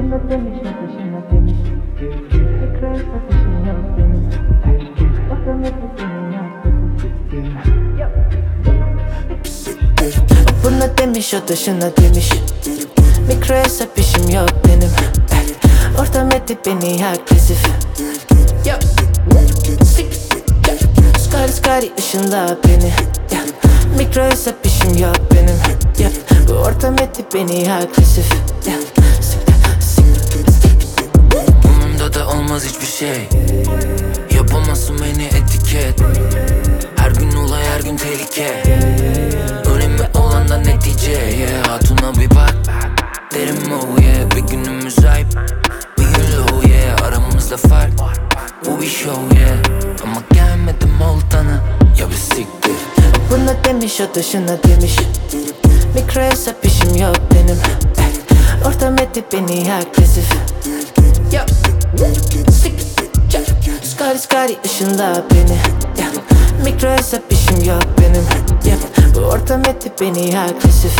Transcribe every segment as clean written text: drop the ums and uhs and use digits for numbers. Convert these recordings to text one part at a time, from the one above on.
Bunu demiş ya taşına demiş. Tekrar satışın yok benim. Otomatik senin yaptığın. Bunu demiş o taşına demiş. Mikro hesap işim yok benim. Ortam etti beni agresif. Skari ışınla beni. Mikro hesap işim yok benim. Bu ortam etti beni agresif. Umumda da olmaz hiçbir şey. Yapamazsın beni etiket. Her gün olay, her gün tehlike. Önemli olan da netice, yeah. Hatuna bir bak, derim oh yeah. Bir günümüz ayıp, bir gün low yeah. Aramızda fark, bu bir show yeah. Ama gelmedim oltana, ya bir siktir. Bunu demiş o dışına demiş. Mikro hesap işim yok benim. Ortam etti beni agresif. Skari ışınla beni. Mikro hesap işim yok benim. Bu ortam etti beni agresif.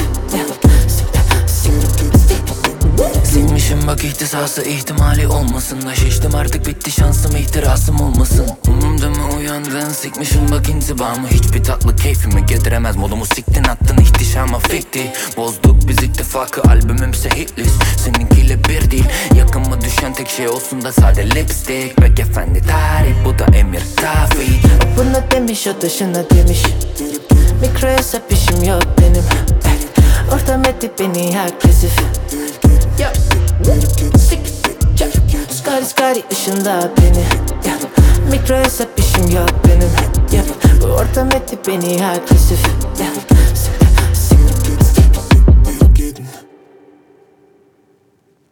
Sikmişim bak ihtisası, ihtimali olmasın da şiştim artık, bitti şansım, ihtirasım olmasın. Umumda mı uyandın, sikmişim bak intibamı. Hiçbir tatlı keyfimi getiremez, modumu siktin attın, ihtişama fikti. Bozduk biz ittifakı, albümümse hitlist. Seninkiyle bir değil, yakınma düşen tek şey olsun da sade lipstick. Bek efendi tarih, bu da emir tabi. Bunu demiş o dışına demiş. Mikro hesap işim yok benim. Ortam etti beni agresif. Skari ışınla beni. Mikro hesap işim yok benim. Bu ortam etti beni agresif.